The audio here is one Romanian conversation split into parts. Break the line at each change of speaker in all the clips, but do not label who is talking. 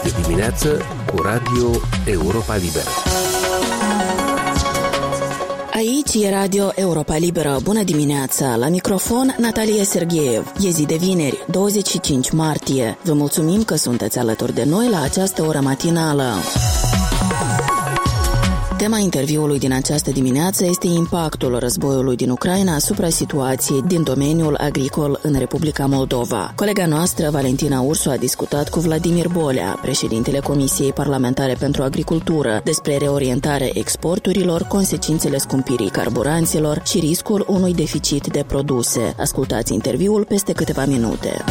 de dimineață cu Radio Europa Liberă.
Aici e Radio Europa Liberă. Bună dimineața! La microfon, Natalia Sergeev. E zi de vineri, 25 martie. Vă mulțumim că sunteți alături de noi la această oră matinală. Tema interviului din această dimineață este impactul războiului din Ucraina asupra situației din domeniul agricol în Republica Moldova. Colega noastră, Valentina Ursu, a discutat cu Vladimir Bolea, președintele Comisiei Parlamentare pentru Agricultură, despre reorientarea exporturilor, consecințele scumpirii carburanților și riscul unui deficit de produse. Ascultați interviul peste câteva minute.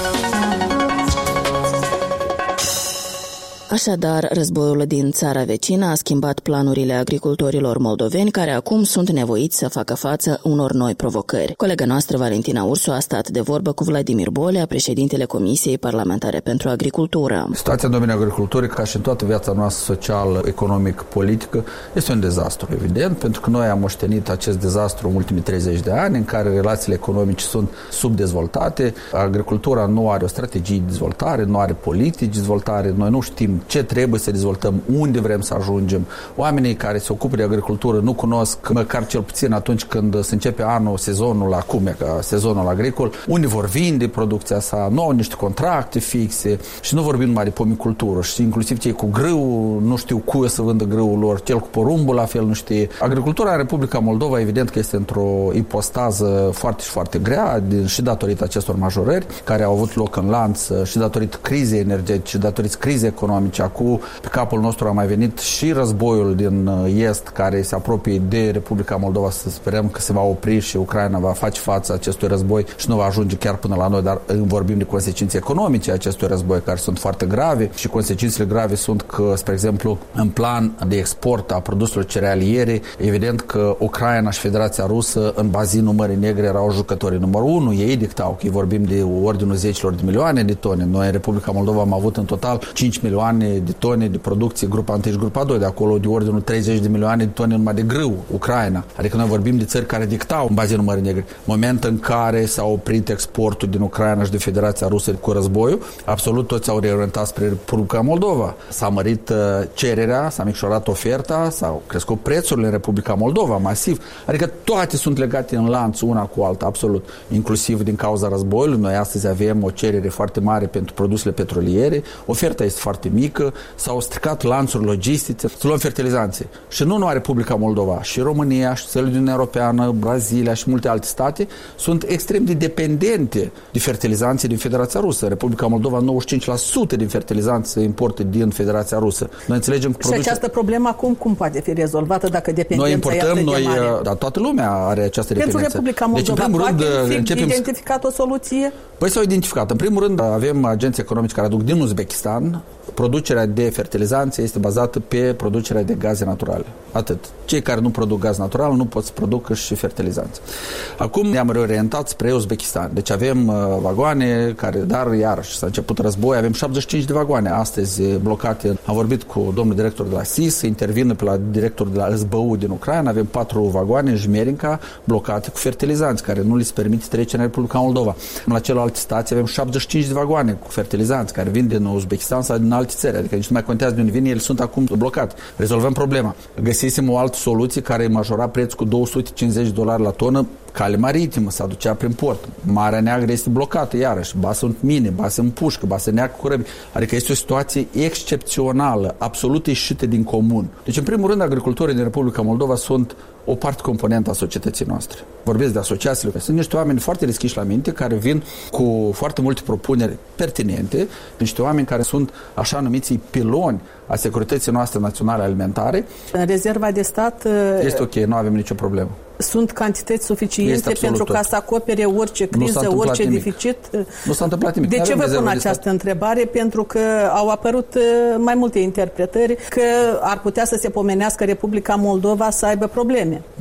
Așadar, războiul din țara vecină a schimbat planurile agricultorilor moldoveni, care acum sunt nevoiți să facă față unor noi provocări. Colega noastră, Valentina Ursu, a stat de vorbă cu Vladimir Bolea, președintele Comisiei Parlamentare pentru Agricultură.
Situația în domeniul agriculturii, ca și în toată viața noastră socială, economic, politică, este un dezastru, evident, pentru că noi am moștenit acest dezastru în ultimii 30 de ani, în care relațiile economice sunt subdezvoltate, agricultura nu are o strategie de dezvoltare, nu are politici de dezvoltare, noi nu știm ce trebuie să dezvoltăm, unde vrem să ajungem. Oamenii care se ocupă de agricultură nu cunosc, măcar cel puțin atunci când se începe anul, sezonul acum, ca sezonul agricol, unde vor vinde producția sa, nu au niște contracte fixe și nu vorbim numai de pomicultură și inclusiv cei cu grâu nu știu cui să vândă grâul lor, cel cu porumbul la fel nu știe. Agricultura în Republica Moldova evident că este într-o ipostază foarte și foarte grea și datorită acestor majorări care au avut loc în lanț și datorită crizei energetice, datorită crizei economice. Acum pe capul nostru a mai venit și războiul din Est care se apropie de Republica Moldova, să sperăm că se va opri și Ucraina va face față acestui război și nu va ajunge chiar până la noi, dar vorbim de consecințe economice acestui război care sunt foarte grave și consecințele grave sunt că, spre exemplu, în plan de export a produselor cerealiere, evident că Ucraina și Federația Rusă în bazinul Mării Negre erau jucătorii numărul 1, ei dictau că vorbim de ordinul zecilor de milioane de tone. Noi în Republica Moldova am avut în total 5 milioane de tone de producție grupa 1 și grupa 2, de acolo de ordinul 30 de milioane de tone numai de grâu, Ucraina. Adică noi vorbim de țări care dictau în bazinul Mării Negre. Moment în care s-a oprit exportul din Ucraina și de Federația Rusă cu războiul, absolut toți s-au reorientat spre Republica Moldova. S-a mărit cererea, s-a micșorat oferta, s-au crescut prețurile în Republica Moldova masiv. Adică toate sunt legate în lanț una cu alta, absolut. Inclusiv din cauza războiului. Noi astăzi avem o cerere foarte mare pentru produsele petroliere, oferta este foarte mică, s-au stricat lanțuri logistice, să luăm fertilizanții. Și nu numai Republica Moldova, și România, și țările din Uniunea Europeană, Brazilia și multe alte state sunt extrem de dependente de fertilizanții din Federația Rusă. Republica Moldova, 95% din fertilizanți se importă din Federația Rusă. Noi înțelegem că
și această problemă acum cum poate fi rezolvată dacă dependența e atât de mare?
Dar toată lumea are această dependență.
Pentru Republica Moldova poate fi identificat o soluție?
Păi s-au identificat. În primul rând avem agenții economici care aduc din Uzbekistan. Producerea de fertilizanți este bazată pe producerea de gaze naturale. Atât. Cei care nu produc gaz natural nu pot să producă și fertilizanți. Acum ne-am reorientat spre Uzbekistan. Deci avem vagoane care, dar iarăși s-a început război, avem 75 de vagoane astăzi blocate. Am vorbit cu domnul director de la SIS, intervină pe la directorul de la SBU din Ucraina, avem 4 vagoane în Jmerinca blocate cu fertilizanți care nu li se permite trecerea în Republica Moldova. La celelalte stații avem 75 de vagoane cu fertilizanți care vin din Uzbekistan sau din alte țări, adică nici nu mai contează de unde vin, ele sunt acum blocate. Rezolvăm problema. Găsisem o altă soluție care majora prețul cu $250 la tonă, cale maritimă, se aducea prin port. Marea Neagră este blocată, iarăși, ba sunt mine, ba sunt pușcă, ba se neacă corăbii. Adică este o situație excepțională, absolut ieșită din comun. Deci, în primul rând, agricultorii din Republica Moldova sunt o parte componentă a societății noastre. Vorbesc de asociațiile. Sunt niște oameni foarte deschiși la minte, care vin cu foarte multe propuneri pertinente, niște oameni care sunt așa numiții piloni a securității noastre naționale alimentare.
În rezerva de stat
este ok, nu avem nicio problemă.
Sunt cantități suficiente pentru ca să acopere orice criză, orice deficit?
Nu s-a întâmplat nimic.
De ce vă pun această întrebare? Pentru că au apărut mai multe interpretări că ar putea să se pomenească Republica Moldova să aibă probleme.
Nu.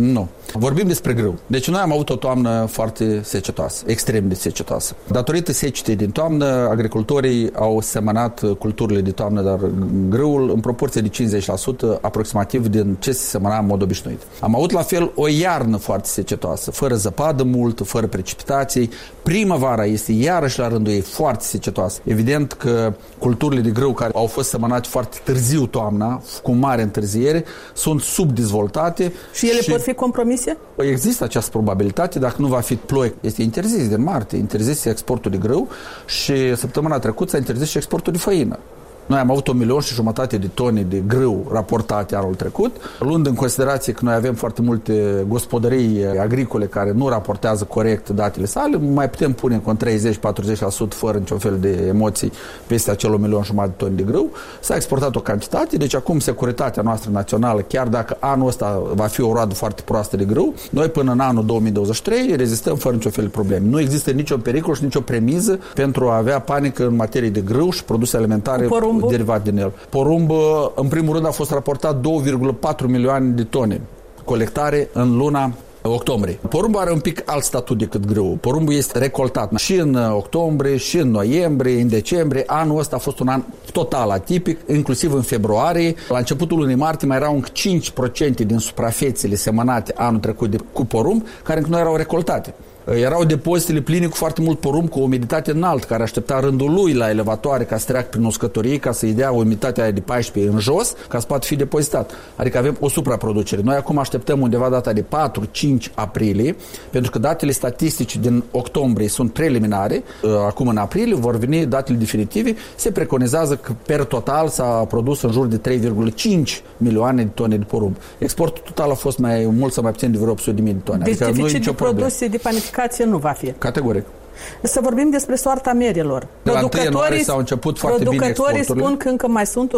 Vorbim despre grâu. Deci noi am avut o toamnă foarte secetoasă, extrem de secetoasă. Datorită secetei din toamnă, agricultorii au semănat culturile de toamnă, dar grâul în proporție de 50% aproximativ din ce se semăna în mod obișnuit. Am avut la fel o iarnă foarte secetoasă, fără zăpadă mult, fără precipitații. Primăvara este iarăși la rândul ei foarte secetoasă. Evident că culturile de grâu care au fost semănate foarte târziu toamna, cu mare întârziere, sunt subdezvoltate.
Și ele pot fi compromise?
Există această probabilitate, dacă nu va fi ploi. Este interzis din martie, interzis exportul de grâu și săptămâna trecută s-a interzis și exportul de făină. Noi am avut 1,5 milion de tone de grâu raportate anul trecut, luând în considerație că noi avem foarte multe gospodării agricole care nu raportează corect datele sale, mai putem pune cu 30-40% fără niciun fel de emoții peste acel 1,5 milion de tone de grâu. S-a exportat o cantitate, deci acum securitatea noastră națională, chiar dacă anul ăsta va fi o roadă foarte proastă de grâu, noi până în anul 2023 rezistăm fără niciun fel de probleme. Nu există niciun pericol și nicio premiză pentru a avea panică în materie de grâu și produse alimentare derivat din el. Porumb, în primul rând, a fost raportat 2,4 milioane de tone colectare în luna octombrie. Porumbul are un pic alt statut decât grâul. Porumbul este recoltat și în octombrie, și în noiembrie, în decembrie. Anul ăsta a fost un an total atipic, inclusiv în februarie. La începutul lunii martie mai erau încă 5% din suprafețele semănate anul trecut cu porumb, care încă nu erau recoltate. Erau depozitele pline cu foarte mult porumb, cu o umiditate înaltă, care aștepta rândul lui la elevatoare ca să treacă prin uscătorie, ca să-i dea umiditatea aia de 14 în jos, ca să poată fi depozitat. Adică avem o supraproducere. Noi acum așteptăm undeva data de 4-5 aprilie, pentru că datele statistice din octombrie sunt preliminare. Acum în aprilie vor veni datele definitive. Se preconizează că per total s-a produs în jur de 3,5 milioane de tone de porumb. Exportul total a fost mai mult sau mai puțin de vreo 800.000 de tone.
Deci adică deficit de produse de panificație nu va fi.
Categoric.
Să vorbim despre soarta mierilor.
De la 1 ianuarie s-au început foarte bine exporturile.
Producătorii spun că încă mai sunt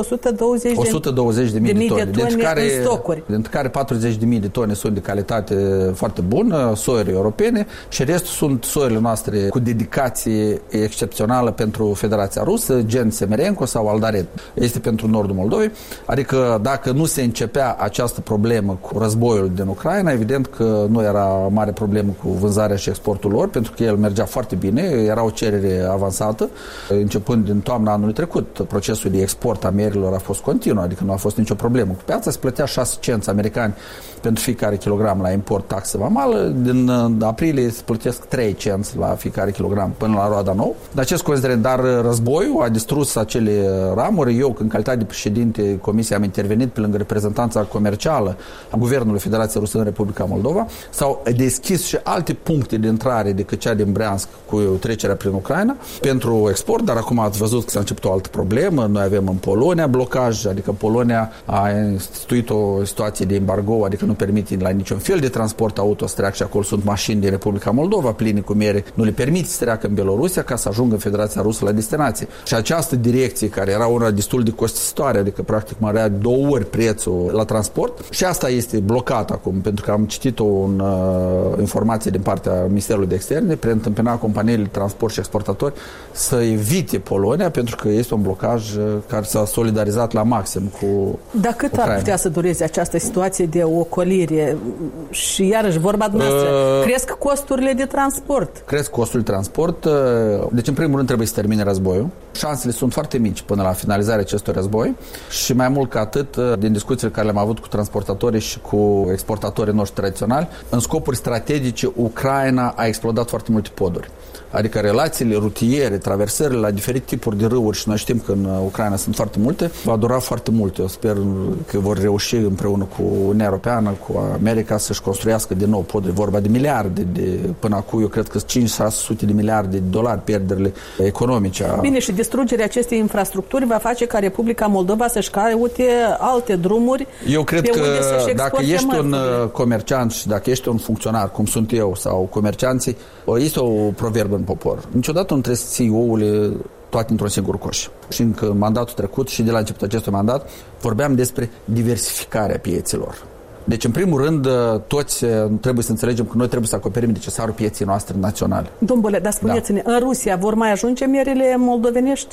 120.000 de tone în stocuri.
Dintre care 40.000 de tone sunt de calitate foarte bună, soiuri europene, și restul sunt soiurile noastre cu dedicație excepțională pentru Federația Rusă, gen Semerenco sau Aldaret. Este pentru nordul Moldovei. Adică dacă nu se începea această problemă cu războiul din Ucraina, evident că nu era mare problemă cu vânzarea și exportul lor, pentru că el mergea foarte bine, era o cerere avansată. Începând din toamna anului trecut, procesul de export a mierilor a fost continuu, adică nu a fost nicio problemă cu piața. Se plătea 6 cenți americani pentru fiecare kilogram la import taxă vamală. Din aprilie se plătesc 3 cenți la fiecare kilogram până la roada nouă. De acest considerent, dar războiul a distrus acele ramuri. Eu, în calitate de președinte Comisiei, am intervenit pe lângă reprezentanța comercială a Guvernului Federației Rusă în Republica Moldova. S-au deschis și alte puncte de intrare decât cea din Breansk cu trecerea prin Ucraina pentru export, dar acum ați văzut că s-a început o altă problemă. Noi avem în Polonia blocaj, adică Polonia a instituit o situație de embargo, adică nu permite la niciun fel de transport auto să treacă, și acolo sunt mașini din Republica Moldova pline cu miere, nu le permite să treacă în Belorusia ca să ajungă în Federația Rusă la destinație. Și această direcție, care era una destul de costisitoare, adică practic mărea 2 ori prețul la transport, și asta este blocat acum, pentru că am citit o informație din partea Ministerului de Externe, preîntâmpina companiile de transport și exportatori să evite Polonia, pentru că este un blocaj care s-a solidarizat la maxim cu
Dar cât Ucraina ar putea să dureze această situație de ocolire? Și iarăși vorba dumneavoastră, cresc costurile de transport.
Cresc costurile de transport. Deci în primul rând trebuie să termine războiul. Șansele sunt foarte mici până la finalizarea acestui război și mai mult ca atât, din discuțiile care le-am avut cu transportatorii și cu exportatorii noștri tradiționali, în scopuri strategice, Ucraina a explodat foarte multe poduri. Adică relațiile rutiere, traversările la diferite tipuri de râuri, și noi știm că în Ucraina sunt foarte multe, va dura foarte mult. Eu sper că vor reuși împreună cu Uniunea Europeană, cu America, să-și construiască din nou poduri. Vorba de miliarde, până acum eu cred că 500-600 de miliarde de dolari pierderile economice.
Bine, și distrugerea acestei infrastructuri va face ca Republica Moldova să-și caute alte drumuri.
Eu cred că dacă ești un comerciant și dacă ești un funcționar, cum sunt eu, sau comercianții, este o proverbă în popor. Niciodată nu trebuie să ții ouăle toate într-un singur coș. Și în mandatul trecut și de la începutul acestui mandat vorbeam despre diversificarea piețelor. Deci, în primul rând, toți trebuie să înțelegem că noi trebuie să acoperim necesarul pieței noastre naționale.
Domnule, dar spuneți-ne, în Rusia vor mai ajunge mierile moldovenești?
Cu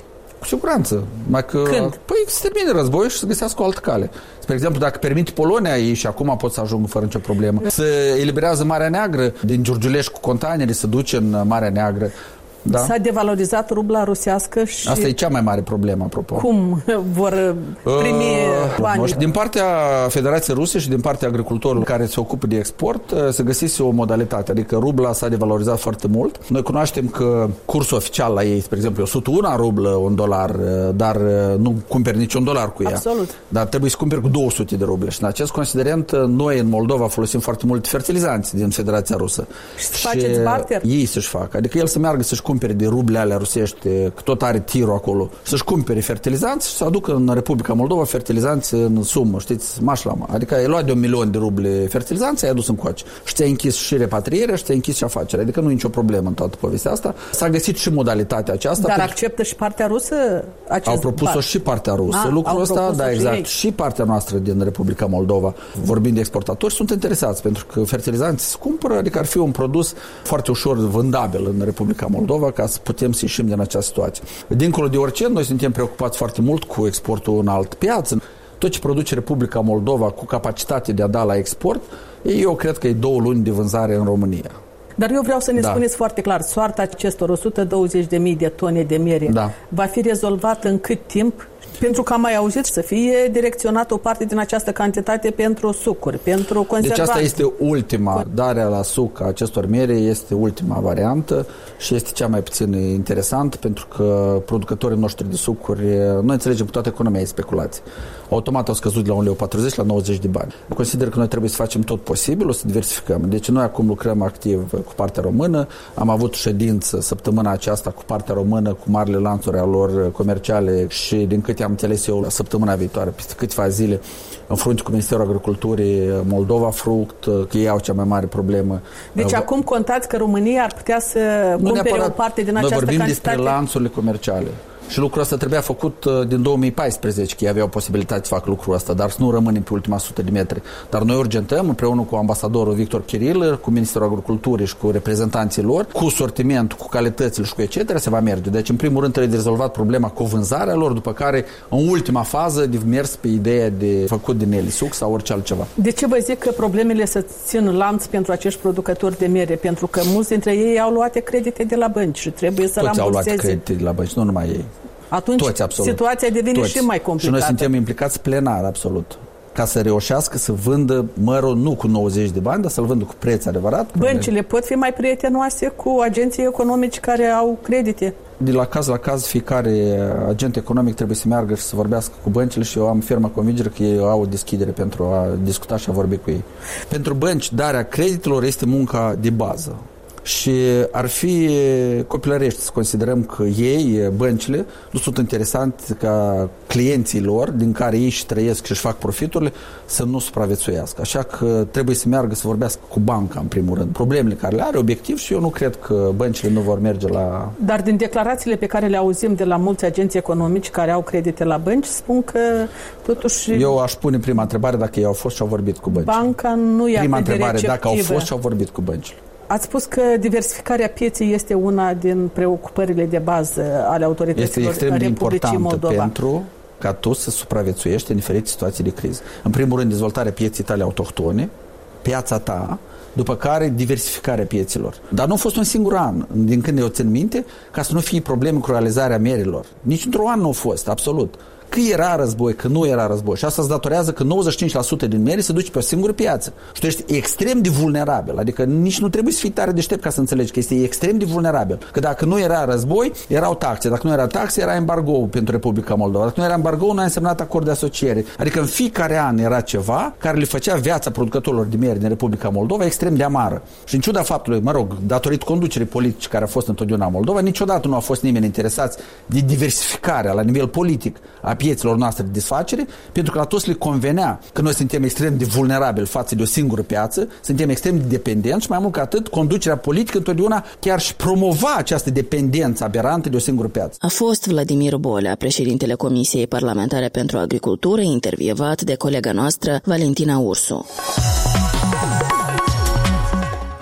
siguranță.
Când?
Păi se termine războiul și să găsească o altă cale. Spre exemplu, dacă permite Polonia, ei și acum pot să ajungă fără nicio problemă, să eliberează Marea Neagră, din Giurgiulești cu containere, să duce în Marea Neagră. Da?
S-a devalorizat rubla rusească și...
Asta e cea mai mare problemă, apropo.
Cum vor primi bani?
Din partea Federației Ruse și din partea agricultorilor care se ocupă de export, se găsise o modalitate, adică rubla s-a devalorizat foarte mult. Noi cunoaștem că cursul oficial la ei, spre exemplu, 101 rublă, $1, dar nu cumperi nici $1 cu ea.
Absolut.
Dar trebuie să cumperi cu 200 de ruble. Și în acest considerent, noi în Moldova folosim foarte mult fertilizanți din Federația Rusă.
Și faceți barter?
Ei să-și facă. Adică el să meargă să-și cumpere de ruble alea rusești, că tot are tirul acolo, să-și cumpere fertilizanți și să aducă în Republica Moldova fertilizanți în sumă, știți, mașlama. Adică ai luat de 1 milion de ruble fertilizanți, ai adus încoace. Și ți-ai închis și repatrierea și ți-ai închis și afacerea. Adică nu e nicio problemă în toată povestea asta. S-a găsit și modalitatea aceasta.
Dar acceptă și partea rusă acest
Au propus-o și partea rusă. Lucrul ăsta, da, exact. Și partea noastră din Republica Moldova, vorbind de exportatori, sunt interesați pentru că fertilizanții se cumpără, adică ar fi un produs foarte ușor vândabil în Republica Moldova, ca să putem să ieșim din această situație. Dincolo de orice, noi suntem preocupați foarte mult cu exportul în altă piață. Tot ce produce Republica Moldova cu capacitate de a da la export, eu cred că e 2 luni de vânzare în România.
Dar eu vreau să ne spuneți foarte clar, soarta acestor 120.000 de tone de miere va fi rezolvată în cât timp? Pentru că am mai auzit să fie direcționată o parte din această cantitate pentru sucuri, pentru conservanți.
Deci asta este ultima, darea la suc a acestor miere este ultima variantă și este cea mai puțin interesantă pentru că producătorii noștri de sucuri, noi înțelegem că toată economia e speculație. Automat au scăzut de la 1,40 lei la 90 de bani. Consider că noi trebuie să facem tot posibilul să diversificăm. Deci noi acum lucrăm activ cu partea română. Am avut ședință săptămâna aceasta cu partea română, cu marile lanțuri ale lor comerciale și din câte am înțeles eu, la săptămâna viitoare, peste câteva zile, în frunte cu Ministerul Agriculturii Moldova Fruct, că ei au cea mai mare problemă.
Deci acum contați că România ar putea să cumpere o parte din această cantitate?
Noi vorbim despre lanțurile comerciale. Și lucrul ăsta trebuia făcut din 2014, că ei aveau posibilitatea să facă lucrul ăsta, dar să nu rămânem pe ultima 100 de metri. Dar noi urgentăm, împreună cu ambasadorul Victor Kiril, cu Ministerul Agriculturii și cu reprezentanții lor, cu sortimentul, cu calitățile și cu etc. se va merge. Deci, în primul rând, trebuie de rezolvat problema cu vânzarea lor, după care, în ultima fază, de mers pe ideea de făcut din ele suc sau orice altceva. De
ce vă zic că problemele să țin lanț pentru acești producători de miere? Pentru că mulți dintre ei au luat credite de la bănci și trebuie să
ramburseze. Toți au luat
credite
de la bănci, nu numai ei.
Atunci situația devine și mai complicată.
Și noi suntem implicați plenar, absolut. Ca să reușească să vândă mărul nu cu 90 de bani, dar să-l vândă cu preț adevărat.
Băncile pot fi mai prietenoase cu agenții economici care au credite?
De la caz la caz, fiecare agent economic trebuie să meargă și să vorbească cu băncile și eu am fermă convingere că ei au o deschidere pentru a discuta și a vorbi cu ei. Pentru bănci, darea creditelor este munca de bază. Și ar fi copilărești să considerăm că ei, băncile, nu sunt interesanți ca clienții lor, din care ei și trăiesc și își fac profiturile, să nu supraviețuiască. Așa că trebuie să meargă să vorbească cu banca, în primul rând. Problemele care le are, obiectiv, și eu nu cred că băncile nu vor merge la...
Dar din declarațiile pe care le auzim de la mulți agenți economici care au credite la bănci, spun că totuși...
Eu aș pune prima întrebare dacă ei au fost și au vorbit cu băncile.
Banca nu e
prima
atât de
întrebare,
receptivă.
dacă au fost și au vorbit cu băncile.
Ați spus că diversificarea pieței este una din preocupările de bază ale autorităților Republicii Moldova.
Pentru ca tu să supraviețuiești în diferite situații de criză. În primul rând, dezvoltarea pieței tale autohtone, piața ta, după care diversificarea pieților. Dar nu a fost un singur an, din când eu țin minte, ca să nu fie probleme cu realizarea mierilor. Nici într-un an nu a fost, absolut. Că era război, că nu era război. Și asta îți datorează că 95% din miere se duce pe o singură piață. Și tu ești extrem de vulnerabil. Adică nici nu trebuie să fii tare deștept ca să înțelegi că este extrem de vulnerabil. Că dacă nu era război, erau taxe. Dacă nu era taxe, era embargo pentru Republica Moldova. Dacă nu era embargo, nu a însemnat acord de asociere. Adică în fiecare an era ceva care le făcea viața producătorilor de miere din Republica Moldova extrem de amară. Și în ciuda faptului, datorită conducerii politice care a fost întotdeauna în Moldova, niciodată nu a fost nimeni interesați de diversificarea la nivel politic a pieților noastre de desfacere, pentru că la toți le convenea că noi suntem extrem de vulnerabili față de o singură piață, suntem extrem de dependenți și mai mult ca atât, conducerea politică întotdeauna chiar și promova această dependență aberantă de o singură piață.
A fost Vladimir Bolea, președintele Comisiei Parlamentare pentru Agricultură, intervievat de colega noastră Valentina Ursu.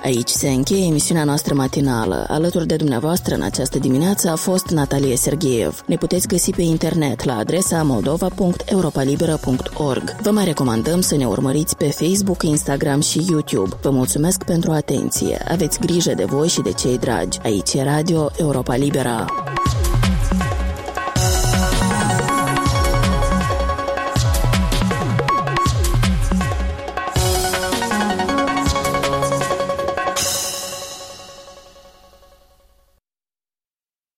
Aici se încheie emisiunea noastră matinală. Alături de dumneavoastră în această dimineață a fost Natalie Sergeev. Ne puteți găsi pe internet la adresa moldova.europalibera.org. Vă mai recomandăm să ne urmăriți pe Facebook, Instagram și YouTube. Vă mulțumesc pentru atenție. Aveți grijă de voi și de cei dragi. Aici e Radio Europa Libera.